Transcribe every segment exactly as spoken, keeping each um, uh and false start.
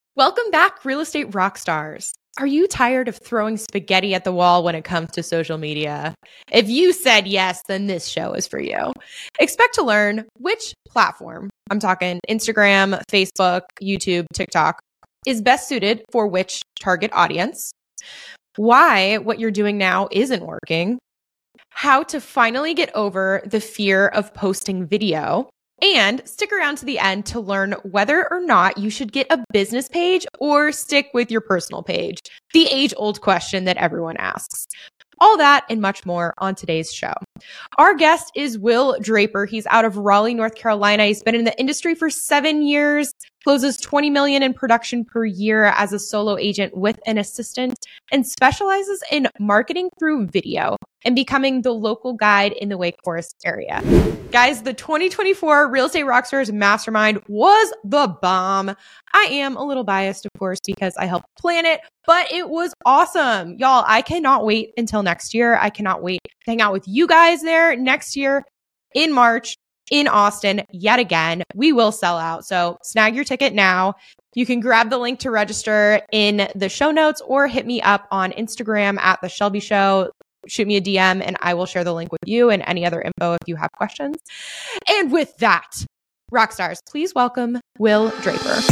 Welcome back, real estate rock stars. Are you tired of throwing spaghetti at the wall when it comes to social media? If you said yes, then this show is for you. Expect to learn which platform, I'm talking Instagram, Facebook, YouTube, TikTok, is best suited for which target audience, why what you're doing now isn't working, how to finally get over the fear of posting video, and stick around to the end to learn whether or not you should get a business page or stick with your personal page, the age-old question that everyone asks. All that and much more on today's show. Our guest is Will Draper. He's out of Raleigh, North Carolina. He's been in the industry for seven years, closes twenty million dollars in production per year as a solo agent with an assistant, and specializes in marketing through video and becoming the local guide in the Wake Forest area. Guys, the twenty twenty-four Real Estate Rockstars Mastermind was the bomb. I am a little biased, of course, because I helped plan it, but it was awesome. Y'all, I cannot wait until next year. I cannot wait to hang out with you guys there next year in March in Austin yet again. We will sell out, so snag your ticket now. You can grab the link to register in the show notes or hit me up on Instagram at The Shelby Show. Shoot me a D M and I will share the link with you and any other info if you have questions. And with that, Rockstars, please welcome Will Draper.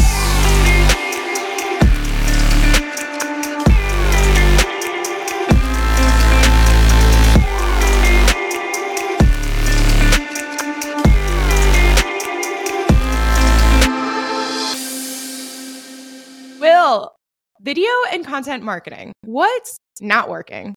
Will, video and content marketing, what's not working?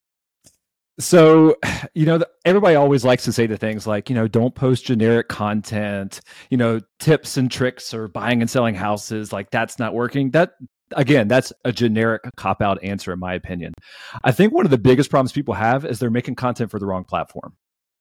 So, you know, everybody always likes to say the things like, you know, don't post generic content, you know, tips and tricks or buying and selling houses. Like that's not working. That, again, that's a generic cop-out answer, in my opinion. I think one of the biggest problems people have is they're making content for the wrong platform.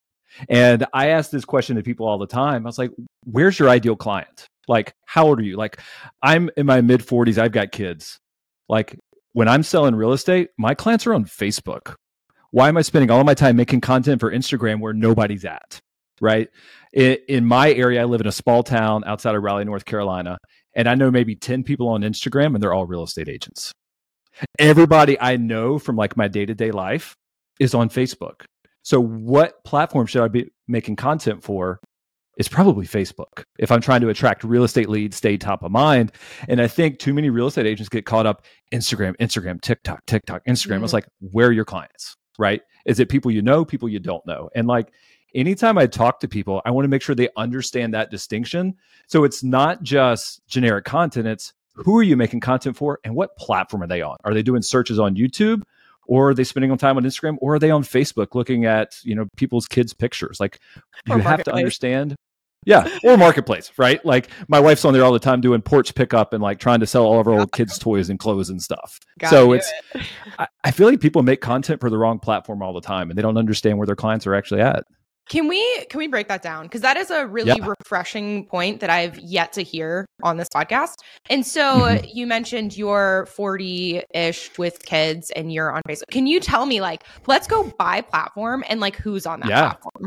And I ask this question to people all the time. I was like, where's your ideal client? Like, how old are you? Like, I'm in my mid forties. I've got kids. Like, when I'm selling real estate, my clients are on Facebook. Why am I spending all of my time making content for Instagram where nobody's at, right? In, in my area, I live in a small town outside of Raleigh, North Carolina, and I know maybe ten people on Instagram, and they're all real estate agents. Everybody I know from like my day-to-day life is on Facebook. So what platform should I be making content for? It's probably Facebook. If I'm trying to attract real estate leads, stay top of mind. And I think too many real estate agents get caught up Instagram, Instagram, TikTok, TikTok, Instagram. Mm-hmm. It's like, where are your clients? Right? Is it people you know, people you don't know? And like anytime I talk to people, I want to make sure they understand that distinction. So it's not just generic content. It's who are you making content for and what platform are they on? Are they doing searches on YouTube, or are they spending on time on Instagram, or are they on Facebook looking at, you know, people's kids' pictures? Like you have to understand. Yeah. Or marketplace, right? Like my wife's on there all the time doing porch pickup and like trying to sell all of our old kids' toys and clothes and stuff. Gotta so it's, it. I, I feel like people make content for the wrong platform all the time and they don't understand where their clients are actually at. Can we, can we break that down? Because that is a really yeah. refreshing point that I've yet to hear on this podcast. And so mm-hmm. you mentioned you're forty-ish with kids and you're on Facebook. Can you tell me like, let's go by platform and like who's on that yeah. platform?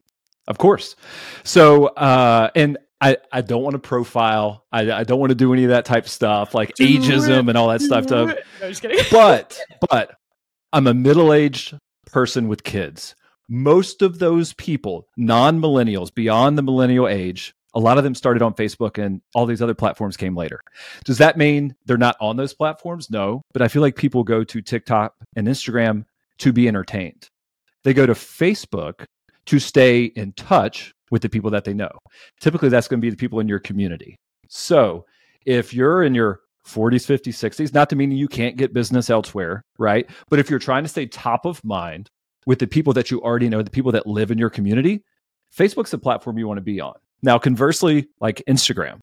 Of course. So, uh, and I, I don't want to profile. I, I don't want to do any of that type of stuff, like do ageism it, and all that stuff. No, just kidding. But, but I'm a middle-aged person with kids. Most of those people, non-millennials, beyond the millennial age, a lot of them started on Facebook and all these other platforms came later. Does that mean they're not on those platforms? No, but I feel like people go to TikTok and Instagram to be entertained. They go to Facebook to stay in touch with the people that they know. Typically, that's going to be the people in your community. So if you're in your forties, fifties, sixties, not to mean you can't get business elsewhere, right? But if you're trying to stay top of mind with the people that you already know, the people that live in your community, Facebook's the platform you want to be on. Now, conversely, like Instagram,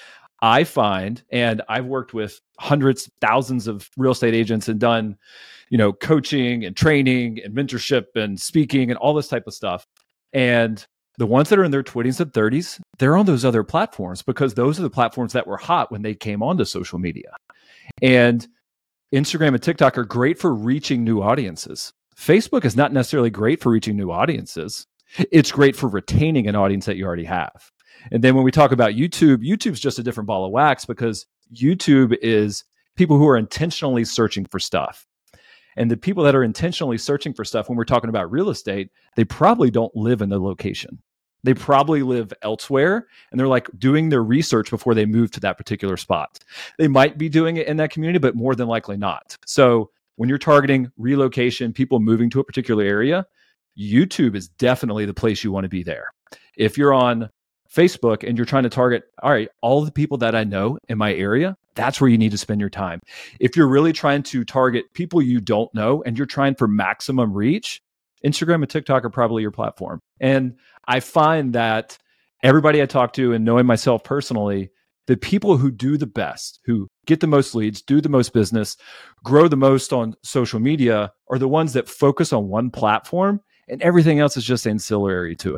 I find, and I've worked with hundreds, thousands of real estate agents and done, you know, coaching and training and mentorship and speaking and all this type of stuff. And the ones that are in their twenties and thirties, they're on those other platforms because those are the platforms that were hot when they came onto social media. And Instagram and TikTok are great for reaching new audiences. Facebook is not necessarily great for reaching new audiences. It's great for retaining an audience that you already have. And then when we talk about YouTube, YouTube's just a different ball of wax because YouTube is people who are intentionally searching for stuff. And the people that are intentionally searching for stuff, when we're talking about real estate, they probably don't live in the location. They probably live elsewhere, and they're like doing their research before they move to that particular spot. They might be doing it in that community, but more than likely not. So when you're targeting relocation, people moving to a particular area, YouTube is definitely the place you want to be there. If you're on Facebook and you're trying to target, all right, all the people that I know in my area, that's where you need to spend your time. If you're really trying to target people you don't know and you're trying for maximum reach, Instagram and TikTok are probably your platform. And I find that everybody I talk to, and knowing myself personally, the people who do the best, who get the most leads, do the most business, grow the most on social media are the ones that focus on one platform, and everything else is just ancillary to it.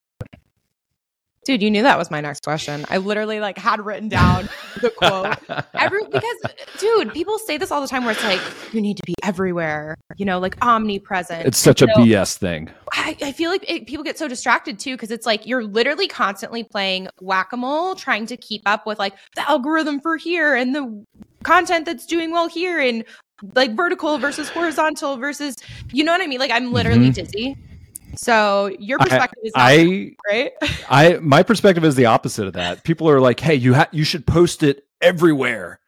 Dude, you knew that was my next question. I literally like had written down the quote. Every, because, dude, people say this all the time where it's like, you need to be everywhere, you know, like omnipresent. It's such so, a B S thing. I, I feel like it, people get so distracted too, because it's like you're literally constantly playing whack-a-mole, trying to keep up with like the algorithm for here and the content that's doing well here and like vertical versus horizontal versus, you know what I mean? Like I'm literally mm-hmm. dizzy. So your perspective I, is not I, right. I my perspective is the opposite of that. People are like, "Hey, you ha- you should post it everywhere."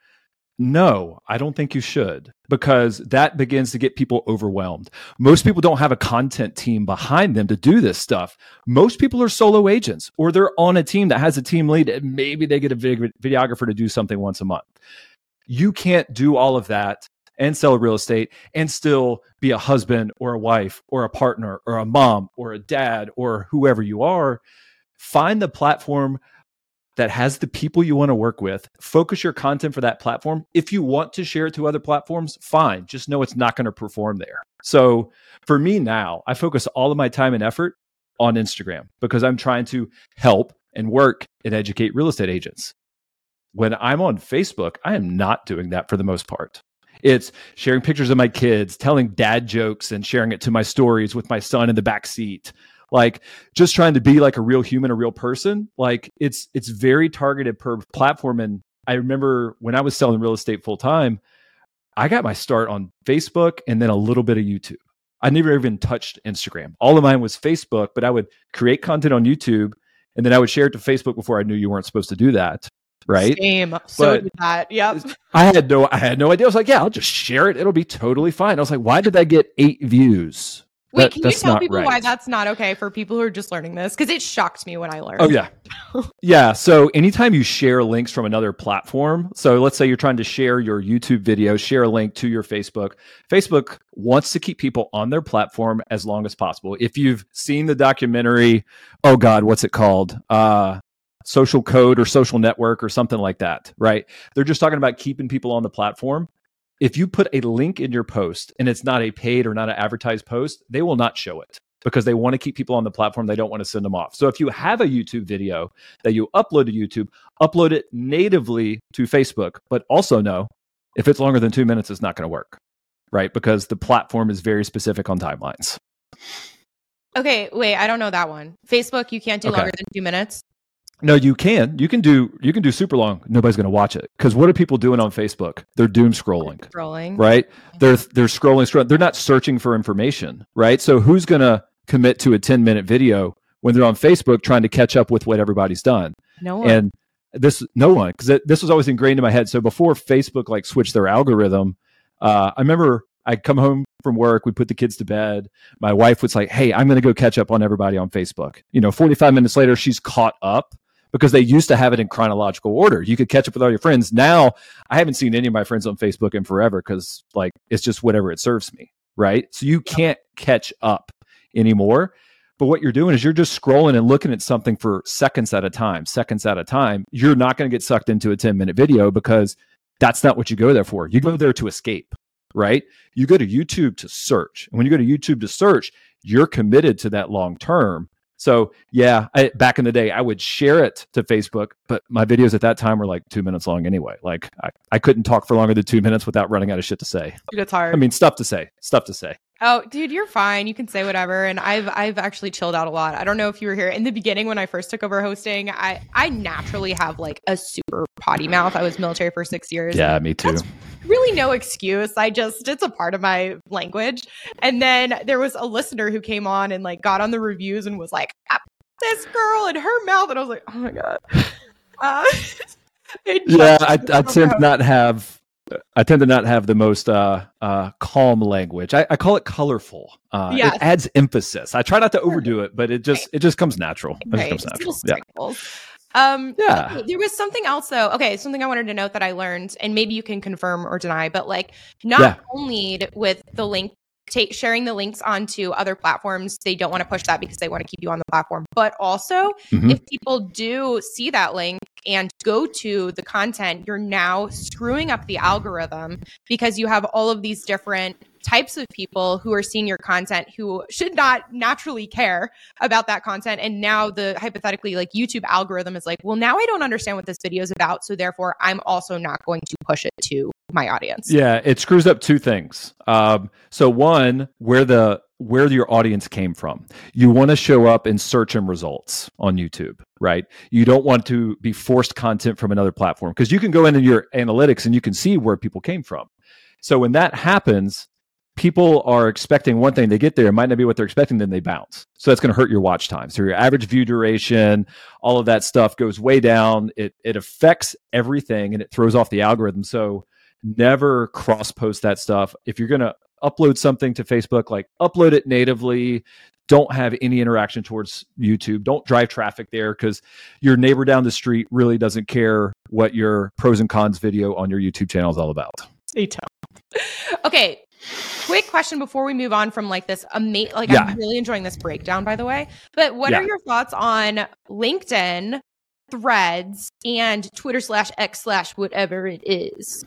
No, I don't think you should, because that begins to get people overwhelmed. Most people don't have a content team behind them to do this stuff. Most people are solo agents, or they're on a team that has a team lead, and maybe they get a vid- videographer to do something once a month. You can't do all of that and sell real estate and still be a husband or a wife or a partner or a mom or a dad or whoever you are. Find the platform that has the people you want to work with. Focus your content for that platform. If you want to share it to other platforms, fine. Just know it's not going to perform there. So for me now, I focus all of my time and effort on Instagram because I'm trying to help and work and educate real estate agents. When I'm on Facebook, I am not doing that for the most part. It's sharing pictures of my kids, telling dad jokes and sharing it to my stories with my son in the back seat. Like just trying to be like a real human, a real person. Like it's it's very targeted per platform. And I remember when I was selling real estate full time, I got my start on Facebook and then a little bit of YouTube. I never even touched Instagram. All of mine was Facebook, but I would create content on YouTube and then I would share it to Facebook before I knew you weren't supposed to do that. Right. Same. So did that. Yep. I had no, I had no idea. I was like, yeah, I'll just share it. It'll be totally fine. I was like, why did I get eight views? Wait, that, can you tell people right. why that's not okay for people who are just learning this? Because it shocked me when I learned. Oh, yeah. yeah. So anytime you share links from another platform, so let's say you're trying to share your YouTube video, share a link to your Facebook. Facebook wants to keep people on their platform as long as possible. If you've seen the documentary, oh God, what's it called? Uh, Social Code or Social Network or something like that, right? They're just talking about keeping people on the platform. If you put a link in your post and it's not a paid or not an advertised post, they will not show it because they want to keep people on the platform. They don't want to send them off. So if you have a YouTube video that you upload to YouTube, upload it natively to Facebook, but also know if it's longer than two minutes, it's not going to work, right? Because the platform is very specific on timelines. Okay, wait, I don't know that one. Facebook, you can't do okay. longer than two minutes. No, you can. You can do. You can do super long. Nobody's going to watch it because what are people doing on Facebook? They're doom scrolling. Scrolling, right? They're they're scrolling, scrolling. They're not searching for information, right? So who's going to commit to a ten minute video when they're on Facebook trying to catch up with what everybody's done? No one. And this, no one, because this was always ingrained in my head. So before Facebook like switched their algorithm, uh, I remember I'd come home from work, we put the kids to bed. My wife was like, "Hey, I'm going to go catch up on everybody on Facebook." You know, forty-five minutes later, she's caught up. Because they used to have it in chronological order. You could catch up with all your friends. Now, I haven't seen any of my friends on Facebook in forever because like it's just whatever it serves me, right? So you can't catch up anymore. But what you're doing is you're just scrolling and looking at something for seconds at a time, seconds at a time. You're not going to get sucked into a ten minute video because that's not what you go there for. You go there to escape, right? You go to YouTube to search. And when you go to YouTube to search, you're committed to that long term. So yeah, I, back in the day, I would share it to Facebook, but my videos at that time were like two minutes long anyway. Like I, I couldn't talk for longer than two minutes without running out of shit to say. It's hard. I mean, stuff to say, stuff to say. Oh, dude, you're fine. You can say whatever. And I've I've actually chilled out a lot. I don't know if you were here in the beginning when I first took over hosting. I I naturally have like a super potty mouth. I was military for six years. Yeah, me too. That's really no excuse. I just it's a part of my language. And then there was a listener who came on and like got on the reviews and was like, ah, this girl and her mouth, and I was like, oh my god. Uh, yeah, I, I tend to not have. I tend to not have the most uh, uh, calm language. I, I call it colorful. Uh, Yes. It adds emphasis. I try not to overdo it, but it just it just comes natural. It Right. just comes Just natural. little Yeah. sprinkles. Um, Yeah. okay, there was something else though. Okay, something I wanted to note that I learned, and maybe you can confirm or deny, but like not Yeah. only with the link, take sharing the links onto other platforms, they don't want to push that because they want to keep you on the platform, but also Mhm. if people do see that link and go to the content, you're now screwing up the algorithm because you have all of these different types of people who are seeing your content who should not naturally care about that content. And now the hypothetically like YouTube algorithm is like, well, now I don't understand what this video is about. So therefore I'm also not going to push it to my audience. Yeah, it screws up two things. Um, so one, where the where your audience came from. You want to show up in search and results on YouTube, right? You don't want to be forced content from another platform because you can go into your analytics and you can see where people came from. So when that happens, people are expecting one thing, they get there, it might not be what they're expecting, then they bounce. So that's going to hurt your watch time. So your average view duration, all of that stuff goes way down. It it affects everything and it throws off the algorithm. So never cross post that stuff. If you're going to upload something to Facebook, like upload it natively. Don't have any interaction towards YouTube. Don't drive traffic there because your neighbor down the street really doesn't care what your pros and cons video on your YouTube channel is all about. They don't. Okay. Quick question before we move on from like this amazing, like Yeah. I'm really enjoying this breakdown, by the way. But what Yeah. are your thoughts on LinkedIn, Threads, and Twitter slash X slash whatever it is?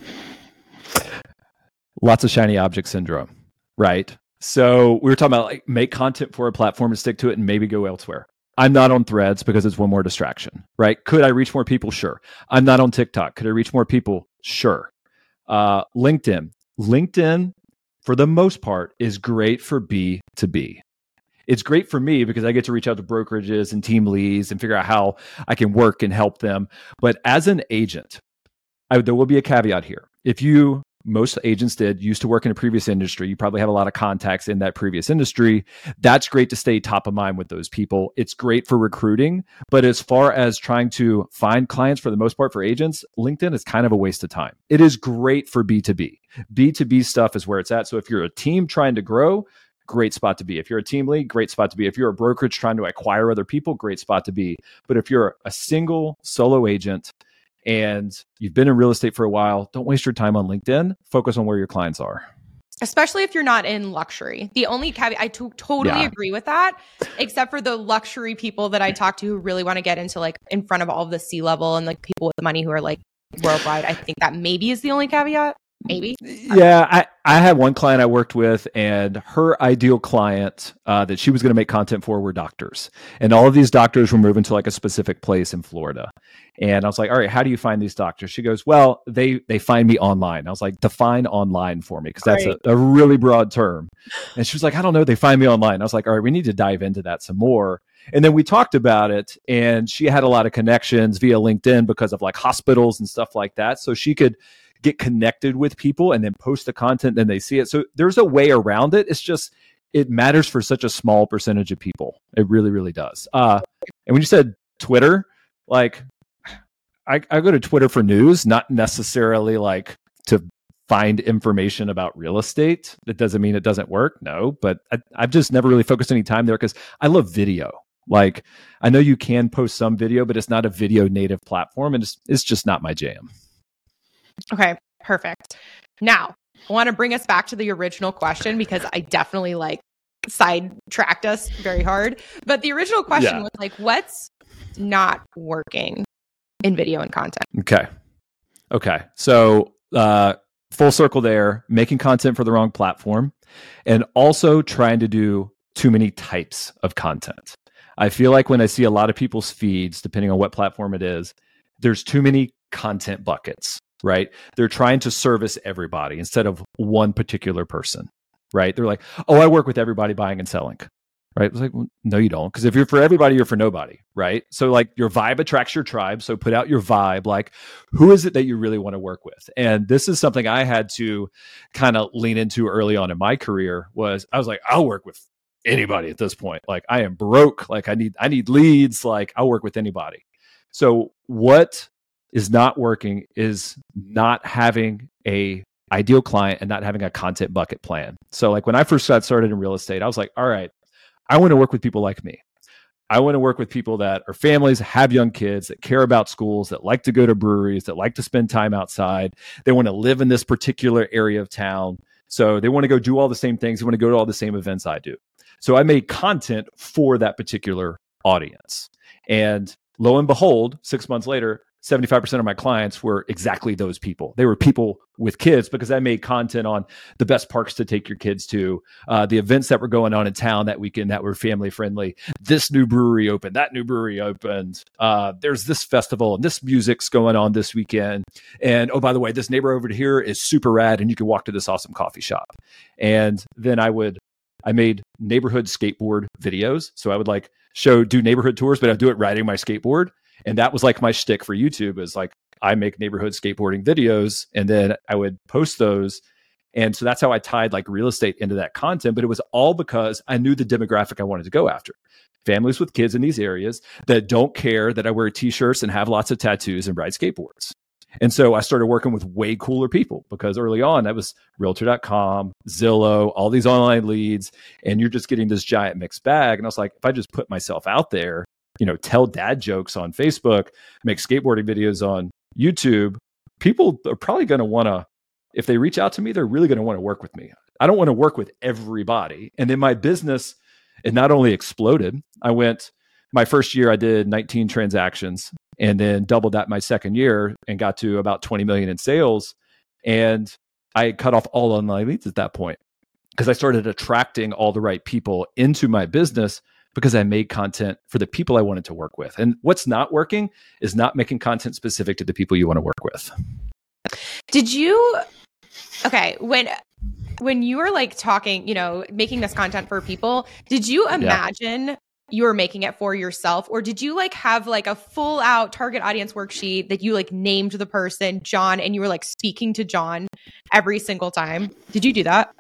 Lots of shiny object syndrome, right? So we were talking about like make content for a platform and stick to it and maybe go elsewhere. I'm not on Threads because it's one more distraction, right? Could I reach more people? Sure. I'm not on TikTok. Could I reach more people? Sure. Uh, LinkedIn. LinkedIn, for the most part, is great for B two B. It's great for me because I get to reach out to brokerages and team leads and figure out how I can work and help them. But as an agent, I, there will be a caveat here. If you, most agents did, used to work in a previous industry, you probably have a lot of contacts in that previous industry. That's great to stay top of mind with those people. It's great for recruiting. But as far as trying to find clients for the most part for agents, LinkedIn is kind of a waste of time. It is great for B two B. B two B stuff is where it's at. So if you're a team trying to grow, great spot to be. If you're a team lead, great spot to be. If you're a brokerage trying to acquire other people, great spot to be. But if you're a single solo agent and you've been in real estate for a while, don't waste your time on LinkedIn. Focus on where your clients are. Especially if you're not in luxury. The only caveat, I to- totally Yeah. agree with that, except for the luxury people that I talk to who really want to get into like in front of all of the C-level and like people with money who are like worldwide. I think that maybe is the only caveat. Maybe. Yeah, I, I had one client I worked with, and her ideal client uh, that she was going to make content for were doctors. And all of these doctors were moving to like a specific place in Florida. And I was like, all right, how do you find these doctors? She goes, well, they they find me online. I was like, define online for me, because that's Right. a, a really broad term. And she was like, I don't know, they find me online. I was like, all right, we need to dive into that some more. And then we talked about it, and she had a lot of connections via LinkedIn because of like hospitals and stuff like that. So she could get connected with people and then post the content, then they see it. So there's a way around it. It's just, it matters for such a small percentage of people. It really, really does. Uh, and when you said Twitter, like I, I go to Twitter for news, not necessarily like to find information about real estate. That doesn't mean it doesn't work. No, but I, I've just never really focused any time there because I love video. Like I know you can post some video, but it's not a video native platform, and it's, it's just not my jam. Okay, perfect. Now, I want to bring us back to the original question because I definitely like sidetracked us very hard. But the original question Yeah. was like, what's not working in video and content? Okay. Okay. So uh, full circle there, making content for the wrong platform and also trying to do too many types of content. I feel like when I see a lot of people's feeds, depending on what platform it is, there's too many content buckets, right? They're trying to service everybody instead of one particular person. right? They're like, oh, I work with everybody buying and selling. Right. It's like, well, no, you don't. Because if you're for everybody, you're for nobody. Right. So like your vibe attracts your tribe. So put out your vibe. Like, who is it that you really want to work with? And this is something I had to kind of lean into early on in my career was I was like, I'll work with anybody at this point. Like I am broke. Like I need, I need leads. Like I'll work with anybody. So what is not working is not having a ideal client and not having a content bucket plan. So like when I first got started in real estate, I was like, all right, I want to work with people like me. I want to work with people that are families, have young kids, that care about schools, that like to go to breweries, that like to spend time outside. They want to live in this particular area of town. So they want to go do all the same things. They want to go to all the same events I do. So I made content for that particular audience. And lo and behold, six months later, seventy-five percent of my clients were exactly those people. They were people with kids because I made content on the best parks to take your kids to, uh, the events that were going on in town that weekend that were family friendly. This new brewery opened, that new brewery opened. Uh, there's this festival and this music's going on this weekend. And oh, by the way, this neighbor over here is super rad and you can walk to this awesome coffee shop. And then I would, I made neighborhood skateboard videos. So I would like show, do neighborhood tours, but I'd do it riding my skateboard. And that was like my shtick for YouTube is like, I make neighborhood skateboarding videos and then I would post those. And so that's how I tied like real estate into that content. But it was all because I knew the demographic I wanted to go after. Families with kids in these areas that don't care that I wear t-shirts and have lots of tattoos and ride skateboards. And so I started working with way cooler people because early on that was realtor dot com, Zillow, all these online leads, and you're just getting this giant mixed bag. And I was like, if I just put myself out there, you know, tell dad jokes on Facebook, make skateboarding videos on YouTube, people are probably going to want to, if they reach out to me, they're really going to want to work with me. I don't want to work with everybody. And then my business, it not only exploded, I went, my first year I did nineteen transactions and then doubled that my second year and got to about twenty million in sales. And I cut off all online leads at that point because I started attracting all the right people into my business because I made content for the people I wanted to work with. And what's not working is not making content specific to the people you want to work with. Did you, okay, when when you were like talking, you know, making this content for people, did you imagine yeah. you were making it for yourself? Or did you like have like a full out target audience worksheet that you like named the person John and you were like speaking to John every single time? Did you do that?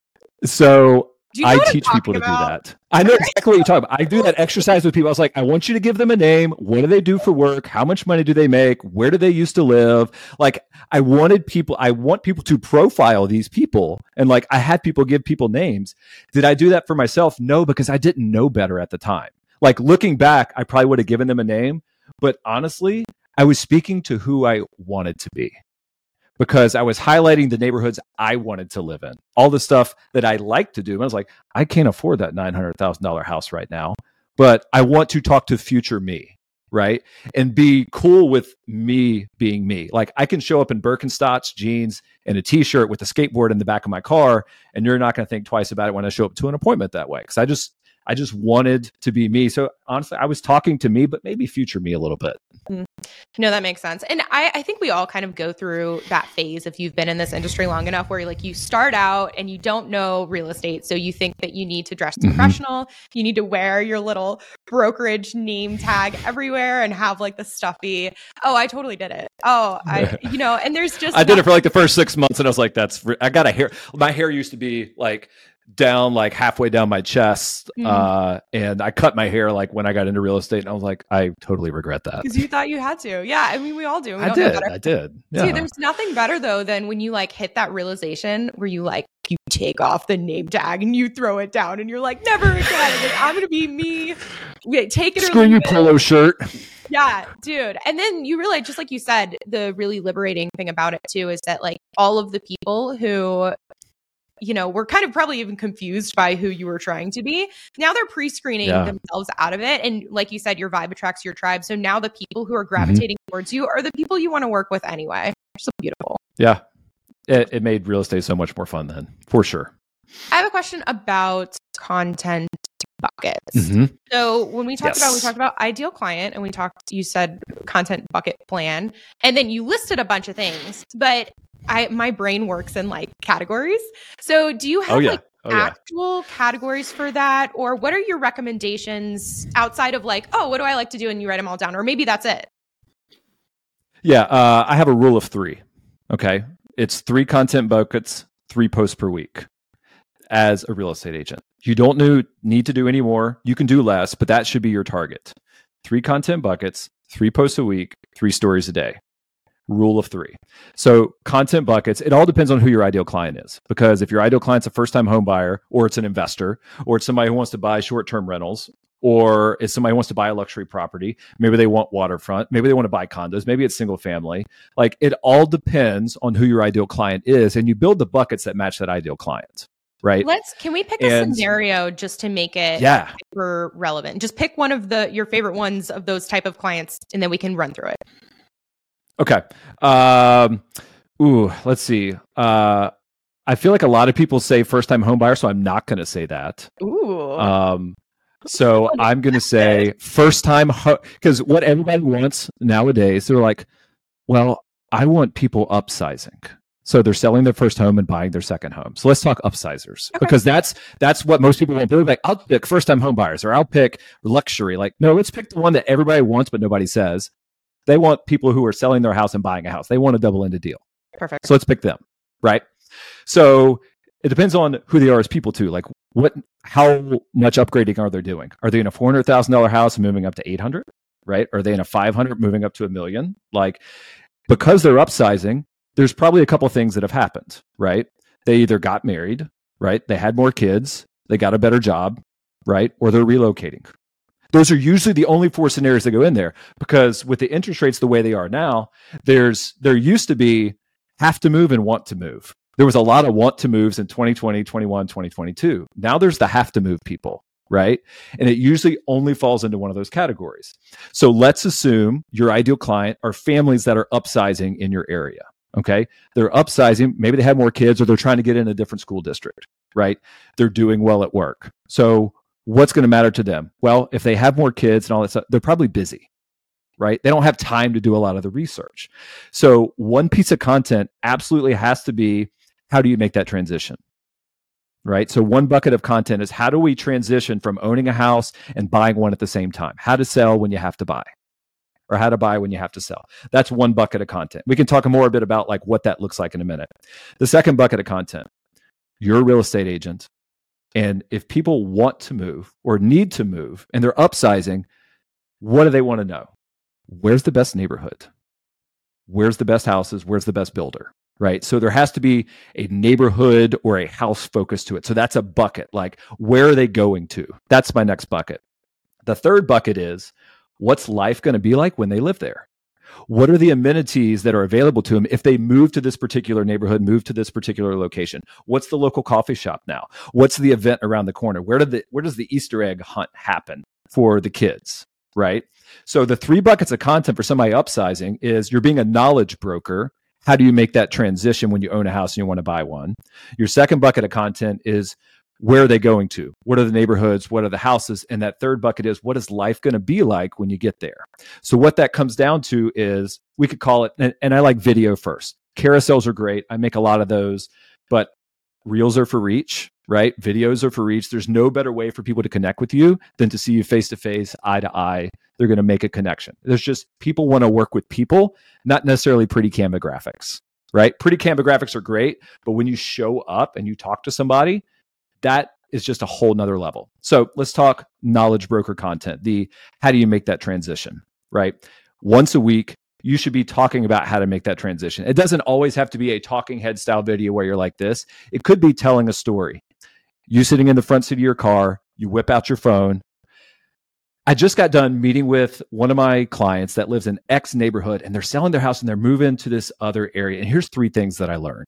So I know teach people about? to do that. I know exactly what you're talking about. I do that exercise with people. I was like, I want you to give them a name. What do they do for work? How much money do they make? Where do they used to live? Like I wanted people, I want people to profile these people. And like, I had people give people names. Did I do that for myself? No, because I didn't know better at the time. Like looking back, I probably would have given them a name, but honestly, I was speaking to who I wanted to be. Because I was highlighting the neighborhoods I wanted to live in, all the stuff that I like to do. And I was like, I can't afford that nine hundred thousand dollars house right now, but I want to talk to future me, right? And be cool with me being me. Like I can show up in Birkenstocks, jeans, and a t-shirt with a skateboard in the back of my car, and you're not going to think twice about it when I show up to an appointment that way. Because I just, I just wanted to be me. So honestly, I was talking to me, but maybe future me a little bit. Mm. No, that makes sense. And I, I think we all kind of go through that phase if you've been in this industry long enough where like you start out and you don't know real estate. So you think that you need to dress Mm-hmm. professional. You need to wear your little brokerage name tag everywhere and have like the stuffy, oh, I totally did it. Oh, I, you know, and there's just, I did it for like the first six months and I was like, that's, I got a hair. My hair used to be like down like halfway down my chest. Mm. Uh, and I cut my hair like when I got into real estate and I was like, I totally regret that. Because you thought you had to. Yeah. I mean, we all do. We I don't did. know better. I did. Yeah. Dude, there's nothing better though than when you like hit that realization where you like, you take off the name tag and you throw it down and you're like, never again. Like, I'm going to be me. Wait, take it. Screw you, polo shirt. Yeah, dude. And then you realize, just like you said, the really liberating thing about it too is that like all of the people who, you know, were kind of probably even confused by who you were trying to be. Now they're pre-screening yeah. themselves out of it. And like you said, your vibe attracts your tribe. So now the people who are gravitating mm-hmm. towards you are the people you want to work with anyway. So beautiful. Yeah. It, it made real estate so much more fun then, for sure. I have a question about content buckets. Mm-hmm. So when we talked yes. about, we talked about ideal client and we talked, you said content bucket plan, and then you listed a bunch of things, but I, my brain works in like categories. So do you have oh, yeah. like Oh, yeah. actual categories for that? Or what are your recommendations outside of like, oh, what do I like to do? And you write them all down. Or maybe that's it. Yeah. Uh, I have a rule of three. Okay. It's three content buckets, three posts per week as a real estate agent. You don't know, need to do any more. You can do less, but that should be your target. Three content buckets, three posts a week, three stories a day. Rule of three. So content buckets, it all depends on who your ideal client is. Because if your ideal client's a first-time home buyer, or it's an investor, or it's somebody who wants to buy short-term rentals, or it's somebody who wants to buy a luxury property, maybe they want waterfront, maybe they want to buy condos, maybe it's single family. Like it all depends on who your ideal client is, and you build the buckets that match that ideal client. Right. Let's, can we pick and, a scenario just to make it yeah. super relevant? Just pick one of the, your favorite ones of those type of clients, and then we can run through it. Okay. Um, ooh, let's see. Uh, I feel like a lot of people say first time home buyer, so I'm not going to say that. Ooh. Um, so I'm going to say first time, because ho- what everybody wants nowadays, they're like, well, I want people upsizing. So they're selling their first home and buying their second home. So let's talk upsizers, okay. because that's that's what most people want. They're like, I'll pick first time home buyers, or I'll pick luxury. Like, no, let's pick the one that everybody wants, but nobody says. They want people who are selling their house and buying a house. They want a double-ended deal. Perfect. So let's pick them, right? So it depends on who they are as people too. Like what, how much upgrading are they doing? Are they in a four hundred thousand dollars house and moving up to eight hundred, right? Are they in a five hundred moving up to a million? Like, because they're upsizing, there's probably a couple of things that have happened, right? They either got married, right? They had more kids, they got a better job, right? Or they're relocating. Those are usually the only four scenarios that go in there, because with the interest rates the way they are now, there's there used to be have to move and want to move. There was a lot of want to moves in twenty twenty, twenty-one, twenty twenty-two. Now there's the have to move people, right? And it usually only falls into one of those categories. So let's assume your ideal client are families that are upsizing in your area. Okay. They're upsizing. Maybe they have more kids, or they're trying to get in a different school district, right? They're doing well at work. So what's going to matter to them? Well, if they have more kids and all that stuff, they're probably busy, right? They don't have time to do a lot of the research. So one piece of content absolutely has to be, how do you make that transition? Right? So one bucket of content is, how do we transition from owning a house and buying one at the same time? How to sell when you have to buy, or how to buy when you have to sell. That's one bucket of content. We can talk more a bit about like what that looks like in a minute. The second bucket of content, you're a real estate agent. And if people want to move or need to move and they're upsizing, what do they want to know? Where's the best neighborhood? Where's the best houses? Where's the best builder? Right? So there has to be a neighborhood or a house focus to it. So that's a bucket. Like, where are they going to? That's my next bucket. The third bucket is, what's life going to be like when they live there? What are the amenities that are available to them if they move to this particular neighborhood, move to this particular location? What's the local coffee shop now? What's the event around the corner? Where did the where does the Easter egg hunt happen for the kids, right? So the three buckets of content for somebody upsizing is, you're being a knowledge broker. How do you make that transition when you own a house and you want to buy one? Your second bucket of content is, where are they going to? What are the neighborhoods? What are the houses? And that third bucket is, what is life going to be like when you get there? So what that comes down to is, we could call it, and, and I like video first. Carousels are great. I make a lot of those, but reels are for reach, right? Videos are for reach. There's no better way for people to connect with you than to see you face to face, eye to eye. They're going to make a connection. There's just, people want to work with people, not necessarily pretty Canva graphics, right? Pretty Canva graphics are great, but when you show up and you talk to somebody, that is just a whole nother level. So let's talk knowledge broker content. The, how do you make that transition, right? Once a week, you should be talking about how to make that transition. It doesn't always have to be a talking head style video where you're like this. It could be telling a story. You sitting in the front seat of your car, you whip out your phone. I just got done meeting with one of my clients that lives in X neighborhood, and they're selling their house and they're moving to this other area. And here's three things that I learned.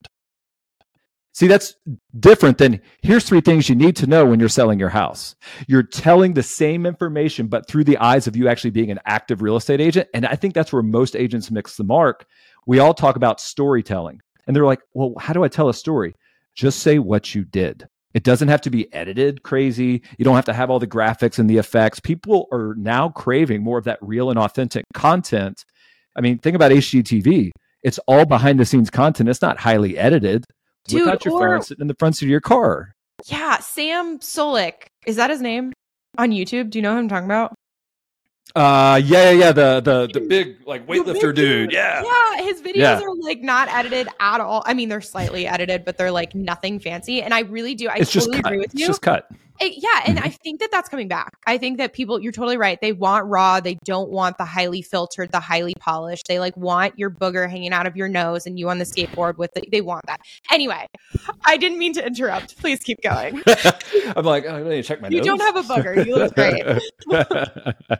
See, that's different than, here's three things you need to know when you're selling your house. You're telling the same information, but through the eyes of you actually being an active real estate agent. And I think that's where most agents mix the mark. We all talk about storytelling, and they're like, well, how do I tell a story? Just say what you did. It doesn't have to be edited crazy. You don't have to have all the graphics and the effects. People are now craving more of that real and authentic content. I mean, think about H G T V. It's all behind the scenes content. It's not highly edited. Dude, Whip out your or, phone, sitting in the front seat of your car. Yeah, Sam Solik. Is that his name on YouTube? Do you know who I'm talking about? Uh, yeah, yeah, yeah. The the the big like weightlifter dude. dude. Yeah, yeah. His videos yeah. are like not edited at all. I mean, they're slightly edited, but they're like nothing fancy. And I really do. I it's totally just agree with you. It's just cut. It, yeah, and I think that that's coming back. I think that people, you're totally right. They want raw. They don't want the highly filtered, the highly polished. They like want your booger hanging out of your nose and you on the skateboard with it. They want that. Anyway, I didn't mean to interrupt. Please keep going. I'm like, oh, I need to check my you nose. You don't have a booger. You look great.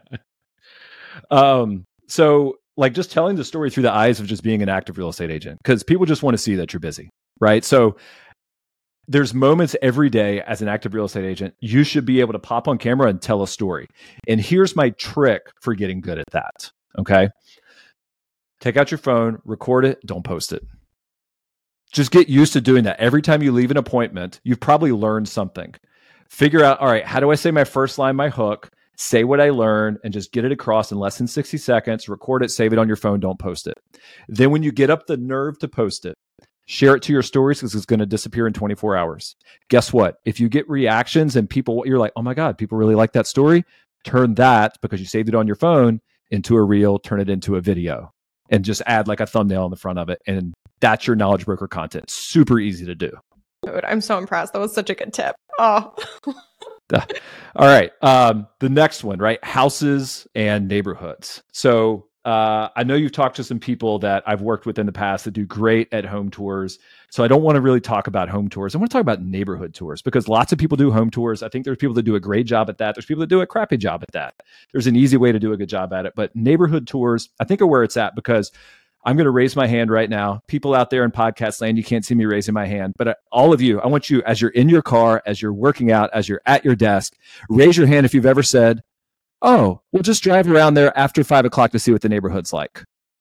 um. So, like, just telling the story through the eyes of just being an active real estate agent, because people just want to see that you're busy, right? So. There's moments every day as an active real estate agent, you should be able to pop on camera and tell a story. And here's my trick for getting good at that. Okay. Take out your phone, record it, don't post it. Just get used to doing that. Every time you leave an appointment, you've probably learned something. Figure out, all right, how do I say my first line, my hook, say what I learned, and just get it across in less than sixty seconds, record it, save it on your phone, don't post it. Then when you get up the nerve to post it, share it to your stories because it's going to disappear in twenty-four hours. Guess what? If you get reactions and people, you're like, oh my God, people really like that story. Turn that, because you saved it on your phone, into a reel, turn it into a video, and just add like a thumbnail on the front of it. And that's your knowledge broker content. Super easy to do. Dude, I'm so impressed. That was such a good tip. Oh. All right. Um, the next one, right? Houses and neighborhoods. So Uh, I know you've talked to some people that I've worked with in the past that do great at home tours. So I don't want to really talk about home tours. I want to talk about neighborhood tours, because lots of people do home tours. I think there's people that do a great job at that. There's people that do a crappy job at that. There's an easy way to do a good job at it. But neighborhood tours, I think, are where it's at, because I'm going to raise my hand right now. People out there in podcast land, you can't see me raising my hand, but all of you, I want you, as you're in your car, as you're working out, as you're at your desk, raise your hand if you've ever said, oh, we'll just drive around there after five o'clock to see what the neighborhood's like.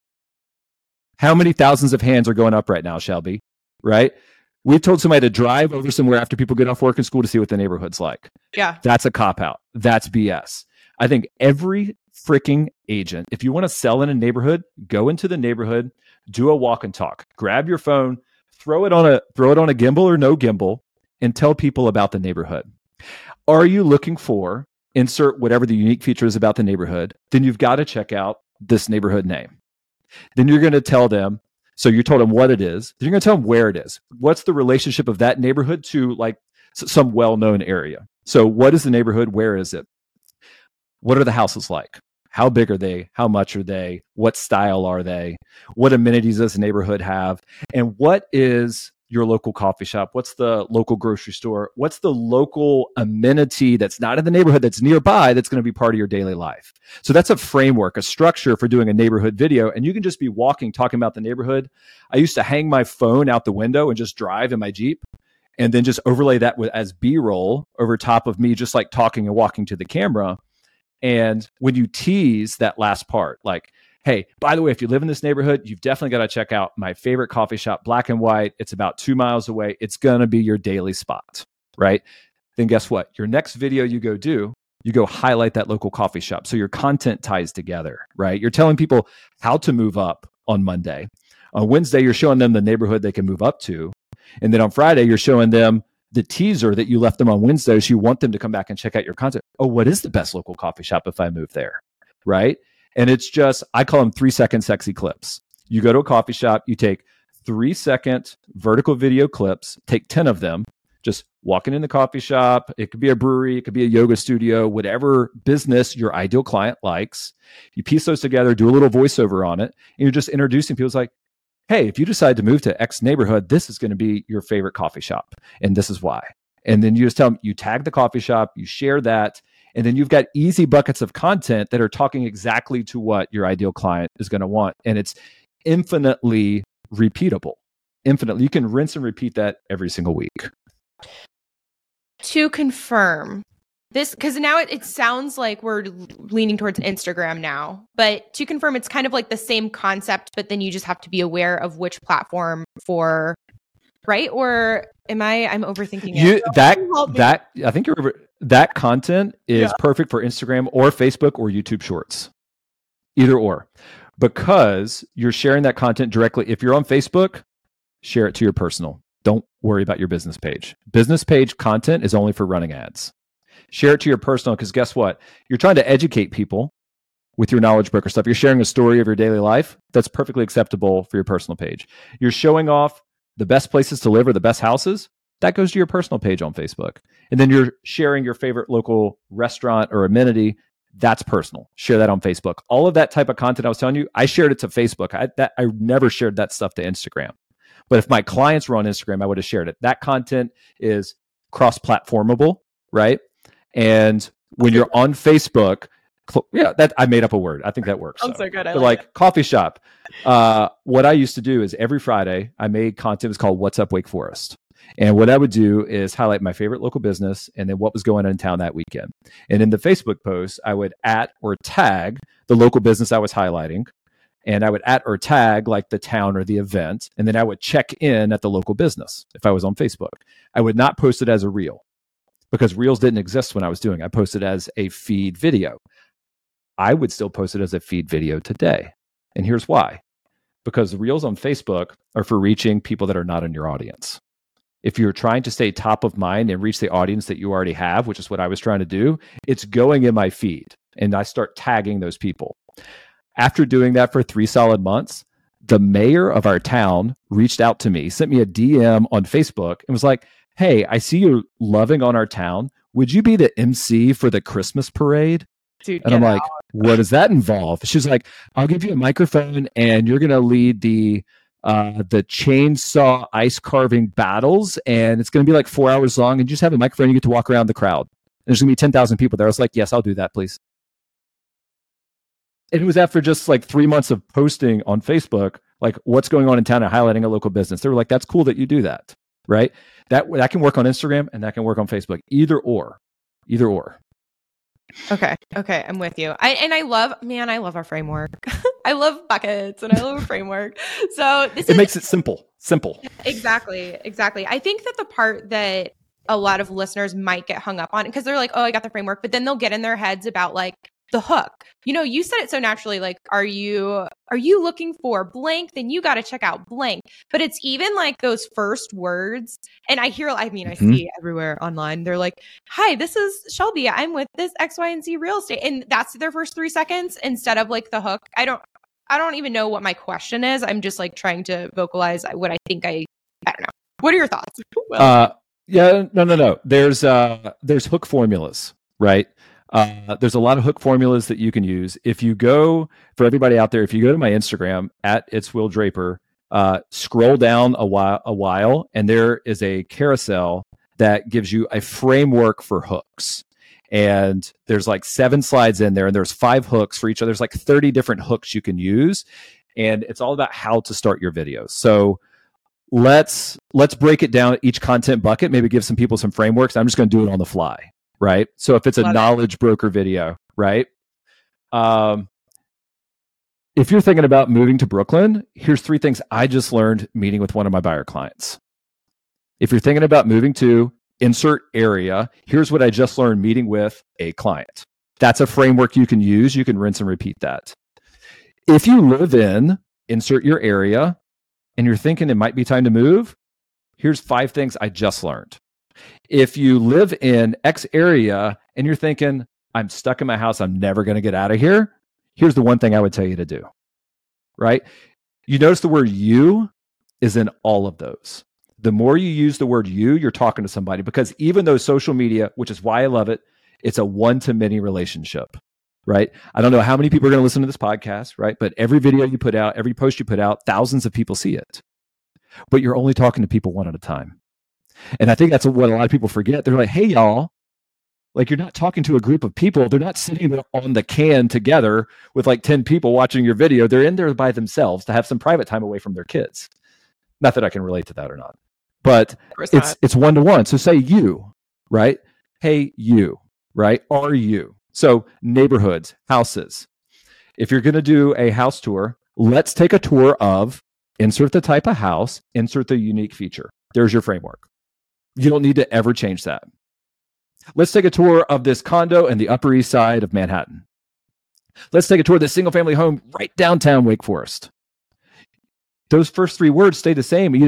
How many thousands of hands are going up right now, Shelby? Right? We told somebody to drive over somewhere after people get off work and school to see what the neighborhood's like. Yeah. That's a cop-out. That's B S. I think every freaking agent, if you want to sell in a neighborhood, go into the neighborhood, do a walk and talk. Grab your phone, throw it on a throw it on a gimbal or no gimbal, and tell people about the neighborhood. Are you looking for insert whatever the unique feature is about the neighborhood? Then you've got to check out this neighborhood name. Then you're going to tell them, so you told them what it is. Then you're going to tell them where it is. What's the relationship of that neighborhood to like some well-known area? So what is the neighborhood? Where is it? What are the houses like? How big are they? How much are they? What style are they? What amenities does the neighborhood have? And what is your local coffee shop? What's the local grocery store? What's the local amenity that's not in the neighborhood, that's nearby, that's going to be part of your daily life? So that's a framework, a structure for doing a neighborhood video. And you can just be walking, talking about the neighborhood. I used to hang my phone out the window and just drive in my Jeep, and then just overlay that with as B-roll over top of me, just like talking and walking to the camera. And when you tease that last part, like, hey, by the way, if you live in this neighborhood, you've definitely got to check out my favorite coffee shop, Black and White. It's about two miles away. It's going to be your daily spot, right? Then guess what? Your next video you go do, you go highlight that local coffee shop. So your content ties together, right? You're telling people how to move up on Monday. On Wednesday, you're showing them the neighborhood they can move up to. And then on Friday, you're showing them the teaser that you left them on Wednesday. So you want them to come back and check out your content. Oh, what is the best local coffee shop if I move there, right? And it's just, I call them three second sexy clips. You go to a coffee shop, you take three second vertical video clips, take ten of them, just walking in the coffee shop. It could be a brewery, it could be a yoga studio, whatever business your ideal client likes. You piece those together, do a little voiceover on it, and you're just introducing people. It's like, hey, if you decide to move to X neighborhood, this is going to be your favorite coffee shop, and this is why. And then you just tell them, you tag the coffee shop, you share that, and then you've got easy buckets of content that are talking exactly to what your ideal client is going to want. And it's infinitely repeatable. Infinitely. You can rinse and repeat that every single week. To confirm this, because now it, it sounds like we're leaning towards Instagram now, but to confirm, it's kind of like the same concept, but then you just have to be aware of which platform for, right? Or am I, I'm overthinking you, it. That, that, I think you're over, that content is yeah. perfect for Instagram or Facebook or YouTube Shorts, either or, because you're sharing that content directly. If you're on Facebook, share it to your personal. Don't worry about your business page. Business page content is only for running ads. Share it to your personal, because guess what? You're trying to educate people with your knowledge broker stuff. You're sharing a story of your daily life. That's perfectly acceptable for your personal page. You're showing off the best places to live or the best houses. That goes to your personal page on Facebook. And then you're sharing your favorite local restaurant or amenity. That's personal. Share that on Facebook. All of that type of content I was telling you, I shared it to Facebook. I, that, I never shared that stuff to Instagram. But if my clients were on Instagram, I would have shared it. That content is cross-platformable, right? And when you're on Facebook, yeah, that I made up a word. I think that works. I'm so, so good. I like, like like coffee shop. Uh, what I used to do is every Friday, I made content. It was called What's Up Wake Forest. And what I would do is highlight my favorite local business and then what was going on in town that weekend. And in the Facebook post, I would at or tag the local business I was highlighting. And I would at or tag like the town or the event. And then I would check in at the local business if I was on Facebook. I would not post it as a reel because reels didn't exist when I was doing it. I posted as a feed video. I would still post it as a feed video today. And here's why. Because the reels on Facebook are for reaching people that are not in your audience. If you're trying to stay top of mind and reach the audience that you already have, which is what I was trying to do, it's going in my feed and I start tagging those people. After doing that for three solid months, the mayor of our town reached out to me, sent me a D M on Facebook and was like, hey, I see you're loving on our town. Would you be the M C for the Christmas parade? Dude, and I'm out. like, what does that involve? She's like, I'll give you a microphone and you're going to lead the uh, the chainsaw ice carving battles. And it's going to be like four hours long. And you just have a microphone. You get to walk around the crowd. And there's going to be ten thousand people there. I was like, yes, I'll do that, please. And it was after just like three months of posting on Facebook, like what's going on in town and highlighting a local business. They were like, that's cool that you do that, right? That, that can work on Instagram and that can work on Facebook. Either or. Either or. Okay. Okay. I'm with you. I and I love, man, I love our framework. I love buckets and I love a framework. So this it is, makes it simple. Simple. Exactly. Exactly. I think that the part that a lot of listeners might get hung up on, because they're like, oh, I got the framework, but then they'll get in their heads about like the hook. You know, you said it so naturally, like, are you are you looking for blank? Then you got to check out blank. But it's even like those first words. And I hear, I mean, I mm-hmm. see everywhere online. They're like, hi, this is Shelby. I'm with this X, Y, and Z real estate. And that's their first three seconds instead of like the hook. I don't, I don't even know what my question is. I'm just like trying to vocalize what I think I, I don't know. What are your thoughts? Well, uh, yeah, no, no, no. There's, uh, there's hook formulas, right? Uh, there's a lot of hook formulas that you can use. If you go, for everybody out there, if you go to my Instagram, at It's Will Draper, uh, scroll down a while, a while, and there is a carousel that gives you a framework for hooks. And there's like seven slides in there, and there's five hooks for each other. There's like thirty different hooks you can use. And it's all about how to start your videos. So let's let's break it down each content bucket, maybe give some people some frameworks. I'm just going to do it on the fly. Right. So if it's a Love knowledge it. broker video, right? Um, if you're thinking about moving to Brooklyn, here's three things I just learned meeting with one of my buyer clients. If you're thinking about moving to insert area, here's what I just learned meeting with a client. That's a framework you can use. You can rinse and repeat that. If you live in insert your area and you're thinking it might be time to move, here's five things I just learned. If you live in X area and you're thinking, I'm stuck in my house, I'm never going to get out of here, here's the one thing I would tell you to do, right? You notice the word you is in all of those. The more you use the word you, you're talking to somebody, because even though social media, which is why I love it, it's a one-to-many relationship, right? I don't know how many people are going to listen to this podcast, right? But every video you put out, every post you put out, thousands of people see it. But you're only talking to people one at a time. And I think that's what a lot of people forget. They're like, hey, y'all, like you're not talking to a group of people. They're not sitting on the can together with like ten people watching your video. They're in there by themselves to have some private time away from their kids. Not that I can relate to that or not, but it's not. It's one-to-one. So say you, right? Hey, you, right? Are you? So neighborhoods, houses. If you're going to do a house tour, let's take a tour of insert the type of house, insert the unique feature. There's your framework. You don't need to ever change that. Let's take a tour of this condo in the Upper East Side of Manhattan. Let's take a tour of this single family home right downtown Wake Forest. Those first three words stay the same. You just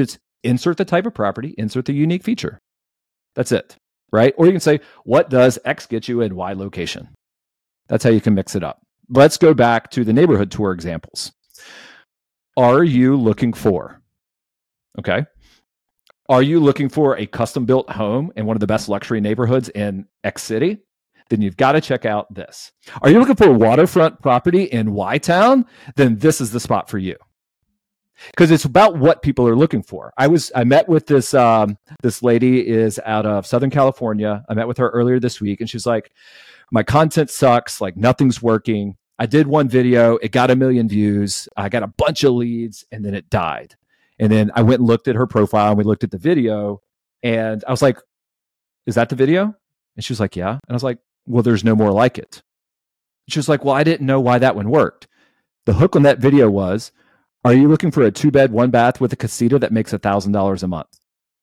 insert the type of property, insert the unique feature. That's it, right? Or you can say, what does X get you in Y location? That's how you can mix it up. Let's go back to the neighborhood tour examples. Are you looking for, okay? Are you looking for a custom built home in one of the best luxury neighborhoods in X city? Then you've got to check out this. Are you looking for a waterfront property in Y town? Then this is the spot for you. Because it's about what people are looking for. I was I met with this um, this lady is out of Southern California. I met with her earlier this week, and she's like, my content sucks, like nothing's working. I did one video, it got a million views, I got a bunch of leads, and then it died. And then I went and looked at her profile, and we looked at the video, and I was like, is that the video? And she was like, yeah. And I was like, well, there's no more like it. She was like, well, I didn't know why that one worked. The hook on that video was, are you looking for a two bed, one bath with a casita that makes one thousand dollars a month?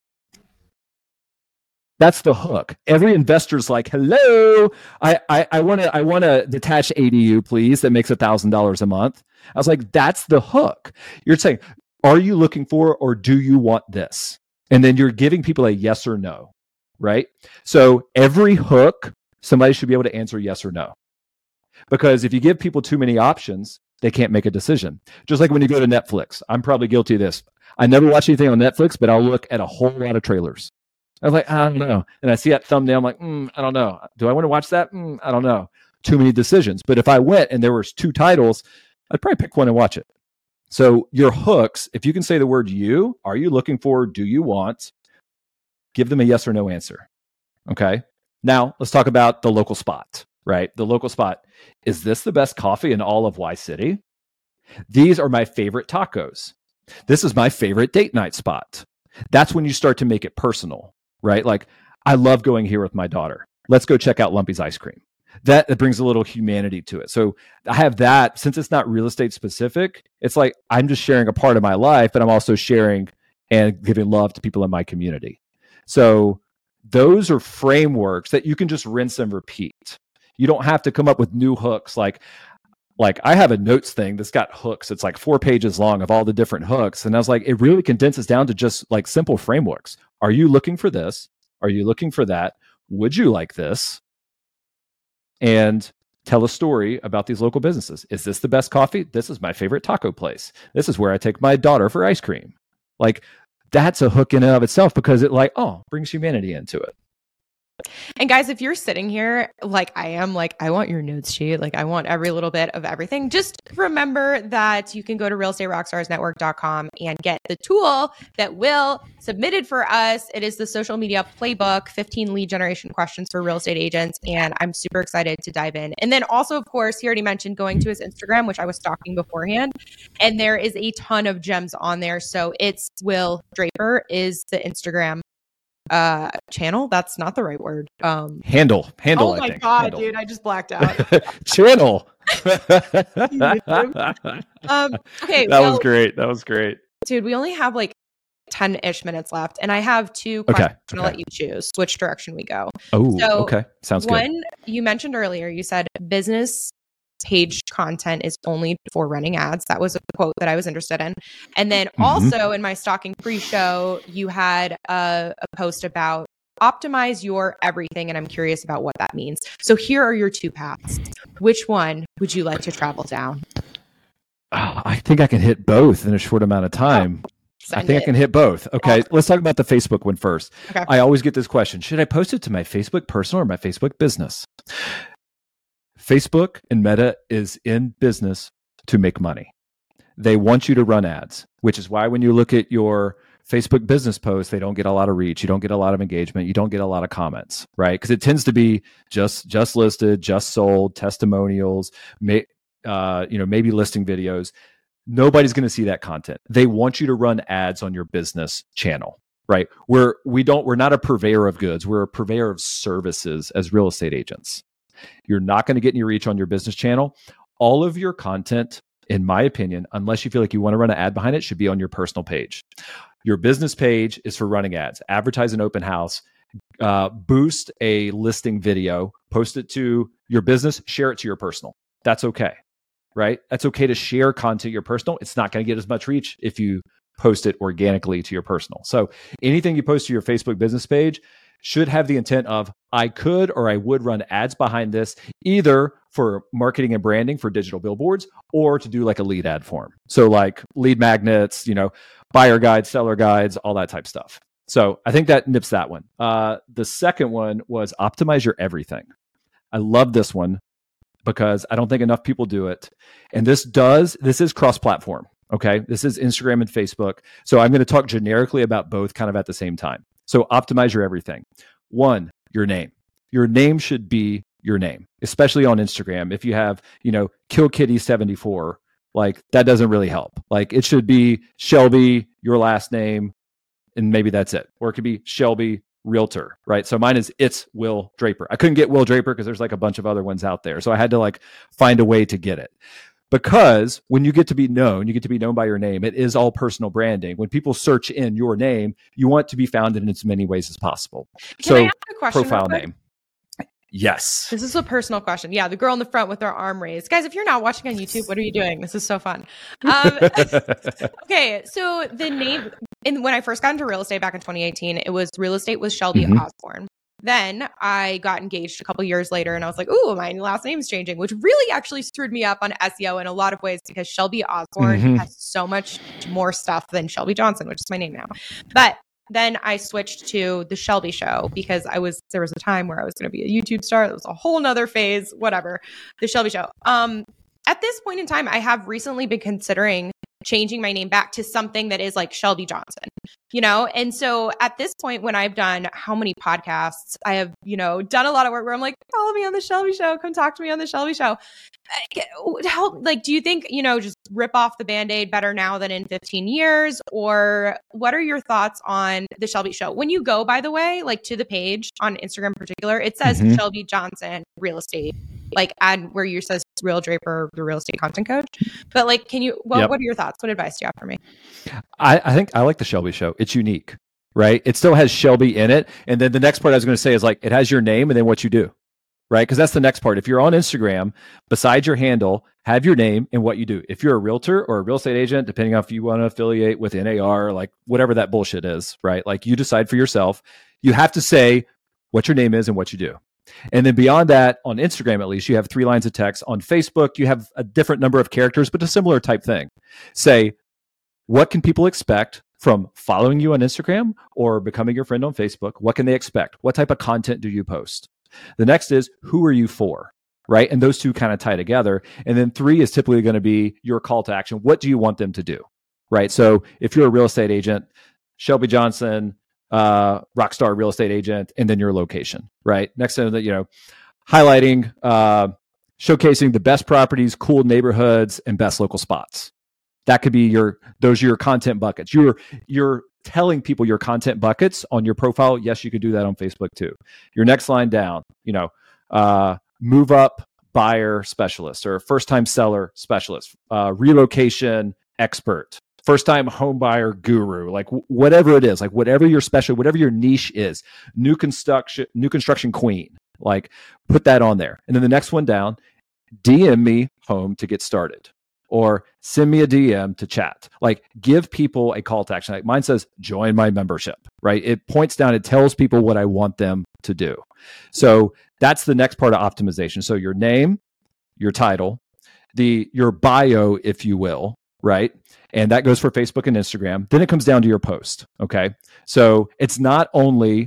That's the hook. Every investor's like, hello, I I, I want to I want a detached A D U, please, that makes one thousand dollars a month. I was like, that's the hook. You're saying, are you looking for, or do you want this? And then you're giving people a yes or no, right? So every hook, somebody should be able to answer yes or no. Because if you give people too many options, they can't make a decision. Just like when you go to Netflix. I'm probably guilty of this. I never watch anything on Netflix, but I'll look at a whole lot of trailers. I was like, I don't know. And I see that thumbnail. I'm like, mm, I don't know. Do I want to watch that? Mm, I don't know. Too many decisions. But if I went and there was two titles, I'd probably pick one and watch it. So your hooks, if you can say the word you, are you looking for, do you want, give them a yes or no answer. Okay. Now let's talk about the local spot, right? The local spot. Is this the best coffee in all of Y City? These are my favorite tacos. This is my favorite date night spot. That's when you start to make it personal, right? Like, I love going here with my daughter. Let's go check out Lumpy's Ice Cream. That, that brings a little humanity to it. So I have that, since it's not real estate specific, it's like I'm just sharing a part of my life, but I'm also sharing and giving love to people in my community. So those are frameworks that you can just rinse and repeat. You don't have to come up with new hooks. Like, like I have a notes thing that's got hooks. It's like four pages long of all the different hooks. And I was like, it really condenses down to just like simple frameworks. Are you looking for this? Are you looking for that? Would you like this? And tell a story about these local businesses. Is this the best coffee? This is my favorite taco place. This is where I take my daughter for ice cream. Like, that's a hook in and of itself, because it like, oh, brings humanity into it. And guys, if you're sitting here like I am, like I want your notes sheet, like I want every little bit of everything, just remember that you can go to real estate rockstars network dot com and get the tool that Will submitted for us. It is the social media playbook, fifteen lead generation questions for real estate agents. And I'm super excited to dive in. And then also, of course, he already mentioned going to his Instagram, which I was stalking beforehand. And there is a ton of gems on there. So it's Will Draper is the Instagram uh channel. That's not the right word. Um handle handle oh my I think. god handle. Dude, I just blacked out. Channel. um okay, that well, was great that was great dude. We only have like ten-ish minutes left, and I have two okay questions. okay. I'll let you choose which direction we go. Oh, so okay, sounds one, good. You mentioned earlier, you said business page content is only for running ads. That was a quote that I was interested in. And then mm-hmm. also in my stalking pre-show, you had a, a post about optimize your everything. And I'm curious about what that means. So here are your two paths. Which one would you like to travel down? Oh, I think I can hit both in a short amount of time. Oh, I think it. I can hit both. Okay, awesome. Let's talk about the Facebook one first. Okay. I always get this question. Should I post it to my Facebook personal or my Facebook business? Facebook and Meta is in business to make money. They want you to run ads, which is why when you look at your Facebook business posts, they don't get a lot of reach. You don't get a lot of engagement. You don't get a lot of comments, right? Because it tends to be just just listed, just sold, testimonials, may, uh, you know, maybe listing videos. Nobody's going to see that content. They want you to run ads on your business channel, right? We're we don't we're not a purveyor of goods. We're a purveyor of services as real estate agents. You're not going to get any reach on your business channel. All of your content, in my opinion, unless you feel like you want to run an ad behind it, should be on your personal page. Your business page is for running ads. Advertise an open house, uh, boost a listing video, post it to your business, share it to your personal. That's okay, right? That's okay to share content your personal. It's not going to get as much reach if you post it organically to your personal. So anything you post to your Facebook business page should have the intent of, I could or I would run ads behind this, either for marketing and branding for digital billboards or to do like a lead ad form. So like lead magnets, you know, buyer guides, seller guides, all that type stuff. So I think that nips that one. Uh, the second one was optimize your everything. I love this one because I don't think enough people do it. And this does, this is cross-platform. Okay. This is Instagram and Facebook. So I'm going to talk generically about both kind of at the same time. So optimize your everything. One, your name. Your name should be your name, especially on Instagram. If you have, you know, Kill Kitty seventy-four, like that doesn't really help. Like it should be Shelby, your last name, and maybe that's it. Or it could be Shelby Realtor, right? So mine is It's Will Draper. I couldn't get Will Draper because there's like a bunch of other ones out there. So I had to like find a way to get it. Because when you get to be known, you get to be known by your name. It is all personal branding. When people search in your name, you want to be found in as many ways as possible. Can so I ask a question profile real quick? name. Yes. This is a personal question. Yeah, the girl in the front with her arm raised. Guys, if you're not watching on YouTube, what are you doing? This is so fun. Um, okay, so the name, in, when I first got into real estate back in twenty eighteen, it was Real Estate with Shelby Mhm. Osborne. Then I got engaged a couple years later and I was like, ooh, my last name is changing, which really actually screwed me up on S E O in a lot of ways because Shelby Osborne Mhm. has so much more stuff than Shelby Johnson, which is my name now. But then I switched to the Shelby Show because I was, there was a time where I was going to be a YouTube star. It was a whole nother phase, whatever, the Shelby Show. Um, at this point in time, I have recently been considering changing my name back to something that is like Shelby Johnson, you know? And so at this point, when I've done how many podcasts, I have, you know, done a lot of work where I'm like, follow me on the Shelby Show, come talk to me on the Shelby Show. How, like, do you think, you know, just rip off the Band-Aid better now than in fifteen years? Or what are your thoughts on the Shelby Show? When you go, by the way, like to the page on Instagram in particular, it says Mhm. Shelby Johnson Real Estate, like add where you says Real Draper, the real estate content coach. But like, can you, well, Yep. what are your thoughts? What advice do you have for me? I, I think I like the Shelby Show. It's unique, right? It still has Shelby in it. And then the next part I was going to say is like, it has your name and then what you do, right? Because that's the next part. If you're on Instagram, besides your handle, have your name and what you do. If you're a realtor or a real estate agent, depending on if you want to affiliate with N A R, like whatever that bullshit is, right? Like you decide for yourself, you have to say what your name is and what you do. And then beyond that, on Instagram, at least, you have three lines of text. On Facebook, you have a different number of characters, but a similar type thing. Say, what can people expect from following you on Instagram or becoming your friend on Facebook? What can they expect? What type of content do you post? The next is, who are you for? Right? And those two kind of tie together. And then three is typically going to be your call to action. What do you want them to do? Right? So if you're a real estate agent, Shelby Johnson, uh, Rockstar Real Estate Agent, and then your location, right? Next to that, you know, highlighting, uh, showcasing the best properties, cool neighborhoods, and best local spots. That could be your, those are your content buckets. You're, you're telling people your content buckets on your profile. Yes, you could do that on Facebook too. Your next line down, you know, uh, move up buyer specialist or first time seller specialist, uh, relocation expert, first time home buyer guru, like w- whatever it is, like whatever your special, whatever your niche is, new construction, new construction queen, like put that on there. And then the next one down, D M me home to get started, or send me a D M to chat. Like give people a call to action. Like mine says, join my membership, right? It points down, it tells people what I want them to do. So that's the next part of optimization. So your name, your title, the, your bio, if you will, right? And that goes for Facebook and Instagram. Then it comes down to your post. Okay. So it's not only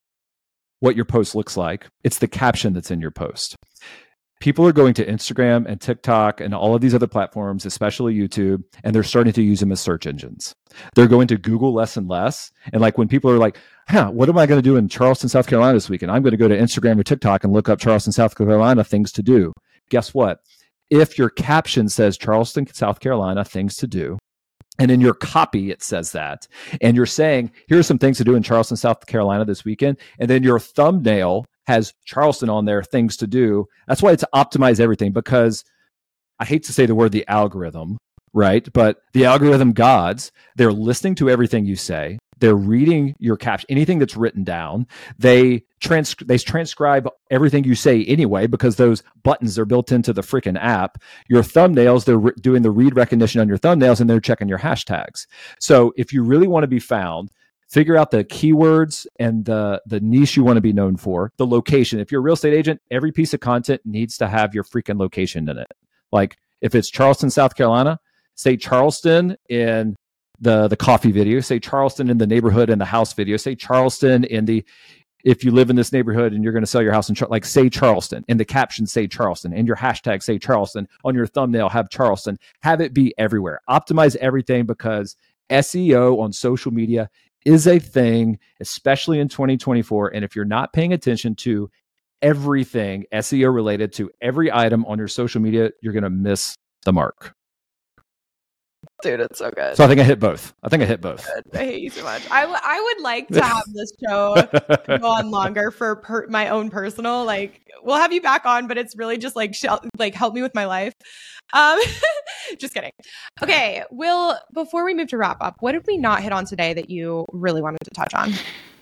what your post looks like, it's the caption that's in your post. People are going to Instagram and TikTok and all of these other platforms, especially YouTube, and they're starting to use them as search engines. They're going to Google less and less. And like when people are like, huh, what am I going to do in Charleston, South Carolina this weekend? I'm going to go to Instagram or TikTok and look up Charleston, South Carolina things to do. Guess what? If your caption says Charleston, South Carolina things to do, and in your copy, it says that, and you're saying, here are some things to do in Charleston, South Carolina this weekend, and then your thumbnail has Charleston on there, things to do. That's why it's optimize everything, because I hate to say the word the algorithm, right? But the algorithm gods, they're listening to everything you say. They're reading your caption, anything that's written down. They trans they transcribe everything you say anyway, because those buttons are built into the freaking app. Your thumbnails, they're re- doing the read recognition on your thumbnails, and they're checking your hashtags. So if you really want to be found, figure out the keywords and the, the niche you want to be known for, the location. If you're a real estate agent, every piece of content needs to have your freaking location in it. Like if it's Charleston, South Carolina, say Charleston in the the coffee video, say Charleston in the neighborhood and the house video, say Charleston in the, if you live in this neighborhood and you're going to sell your house in, Char- like say Charleston, in the caption, say Charleston, in your hashtag, say Charleston, on your thumbnail, have Charleston, have it be everywhere. Optimize everything, because S E O on social media is a thing, especially in twenty twenty-four. And if you're not paying attention to everything S E O related to every item on your social media, you're going to miss the mark. Dude, it's so good. So I think I hit both. I think I hit both. Good. I hate you so much. I, w- I would like to have this show go on longer for per- my own personal, like, we'll have you back on, but it's really just like, sh- like help me with my life. Um, just kidding. Okay. Will, before we move to wrap up, what did we not hit on today that you really wanted to touch on?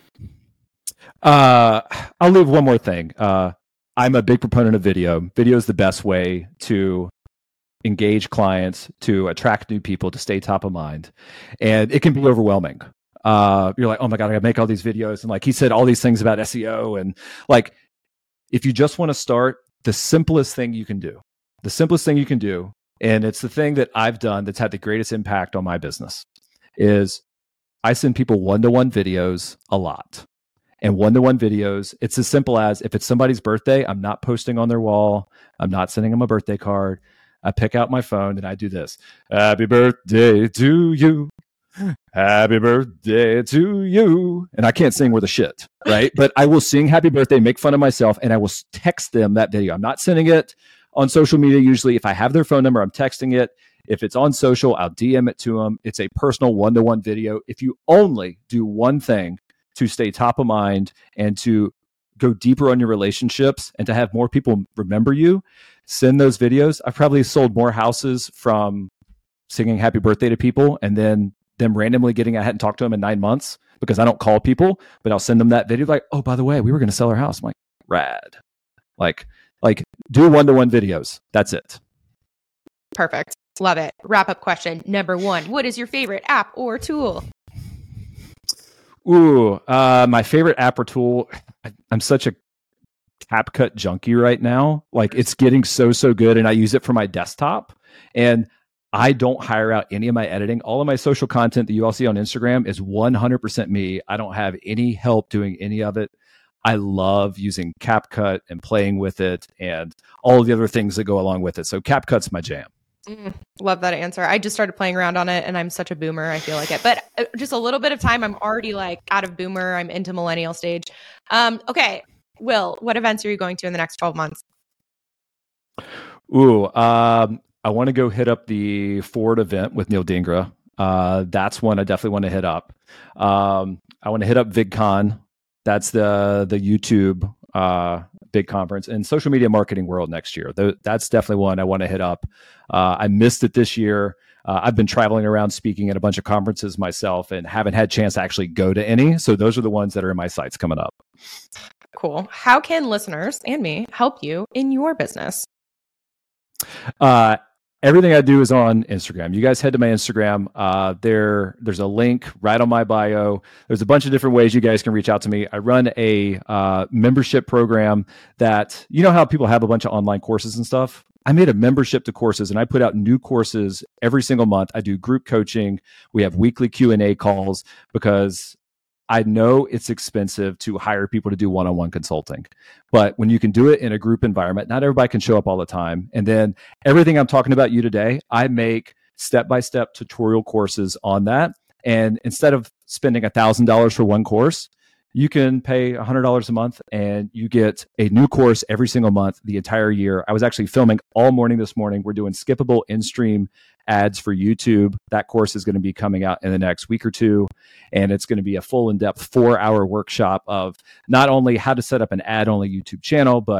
Uh, I'll leave one more thing. Uh, I'm a big proponent of video. Video is the best way to engage clients, to attract new people, to stay top of mind. And it can be overwhelming. Uh, you're like, oh my God, I gotta make all these videos. And like he said, all these things about S E O. And like, if you just want to start, the simplest thing you can do, the simplest thing you can do, and it's the thing that I've done that's had the greatest impact on my business, is I send people one-to-one videos a lot. And one-to-one videos, it's as simple as, if it's somebody's birthday, I'm not posting on their wall. I'm not sending them a birthday card. I pick out my phone and I do this. Happy birthday to you. Happy birthday to you. And I can't sing worth a shit, right? But I will sing happy birthday, make fun of myself, and I will text them that video. I'm not sending it on social media. Usually if I have their phone number, I'm texting it. If it's on social, I'll D M it to them. It's a personal one-to-one video. If you only do one thing to stay top of mind and to go deeper on your relationships and to have more people remember you, send those videos. I've probably sold more houses from singing happy birthday to people and then them randomly getting, I hadn't talked to them in nine months because I don't call people, but I'll send them that video like, oh, by the way, we were going to sell our house. I'm like, rad. Like, like do one-to-one videos. That's it. Perfect. Love it. Wrap up question number one. What is your favorite app or tool? Ooh, uh, my favorite app or tool. I, I'm such a CapCut junkie right now. Like it's getting so, so good. And I use it for my desktop, and I don't hire out any of my editing. All of my social content that you all see on Instagram is one hundred percent me. I don't have any help doing any of it. I love using CapCut and playing with it and all of the other things that go along with it. So CapCut's my jam. Mm, love that answer. I just started playing around on it and I'm such a boomer. I feel like it, but just a little bit of time. I'm already like out of boomer. I'm into millennial stage. Um, okay. Will, what events are you going to in the next twelve months? Ooh, um, I want to go hit up the Ford event with Neil Dingra. Uh, that's one I definitely want to hit up. Um, I want to hit up VidCon. That's the, the YouTube, uh, big conference, and social media marketing world next year. Th- that's definitely one I want to hit up. Uh, I missed it this year. Uh, I've been traveling around speaking at a bunch of conferences myself and haven't had a chance to actually go to any. So those are the ones that are in my sights coming up. Cool. How can listeners and me help you in your business? Uh, everything I do is on Instagram. You guys head to my Instagram. Uh, there, there's a link right on my bio. There's a bunch of different ways you guys can reach out to me. I run a uh, membership program that, you know how people have a bunch of online courses and stuff? I made a membership to courses, and I put out new courses every single month. I do group coaching. We have weekly Q and A calls because I know it's expensive to hire people to do one-on-one consulting, but when you can do it in a group environment, not everybody can show up all the time. And then everything I'm talking about you today, I make step-by-step tutorial courses on that. And instead of spending a thousand dollars for one course, you can pay a hundred dollars a month and you get a new course every single month, the entire year. I was actually filming all morning this morning. We're doing skippable in-stream ads for YouTube. That course is going to be coming out in the next week or two. And it's going to be a full in-depth four hour workshop of not only how to set up an ad-only YouTube channel, but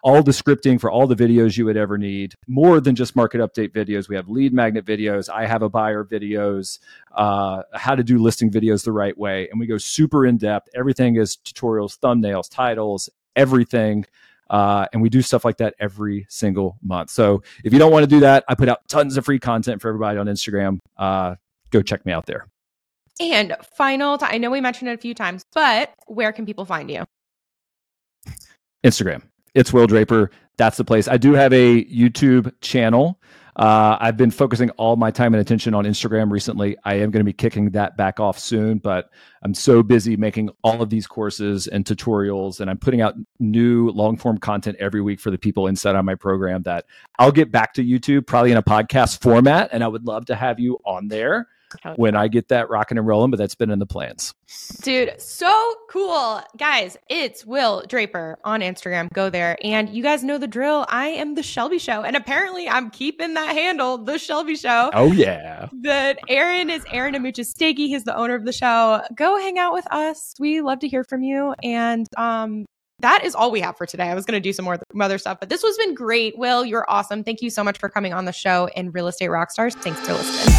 all the scripting for all the videos you would ever need, more than just market update videos. We have lead magnet videos. I have a buyer videos, uh, how to do listing videos the right way. And we go super in depth. Everything is tutorials, thumbnails, titles, everything. Uh, and we do stuff like that every single month. So if you don't want to do that, I put out tons of free content for everybody on Instagram. Uh, go check me out there. And final, t- I know we mentioned it a few times, but where can people find you? Instagram. It's Will Draper. That's the place. I do have a YouTube channel. Uh, I've been focusing all my time and attention on Instagram recently. I am going to be kicking that back off soon, but I'm so busy making all of these courses and tutorials, and I'm putting out new long-form content every week for the people inside on my program that I'll get back to YouTube probably in a podcast format, and I would love to have you on there when I get that rocking and rolling, but that's been in the plans. Dude, so cool. Guys, it's Will Draper on Instagram. Go there. And you guys know the drill. I am The Shelby Show. And apparently I'm keeping that handle, The Shelby Show. Oh, yeah. That Aaron is Aaron Amuchastegui. He's the owner of the show. Go hang out with us. We love to hear from you. And um, that is all we have for today. I was going to do some more other stuff, but this has been great. Will, you're awesome. Thank you so much for coming on the show. And Real Estate Rockstars, thanks for listening.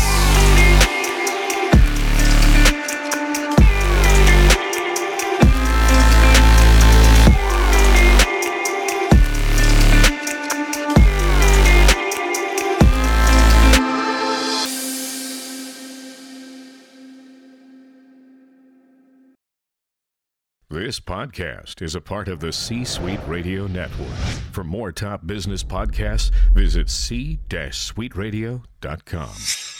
This podcast is a part of the C-Suite Radio Network. For more top business podcasts, visit c suite radio dot com.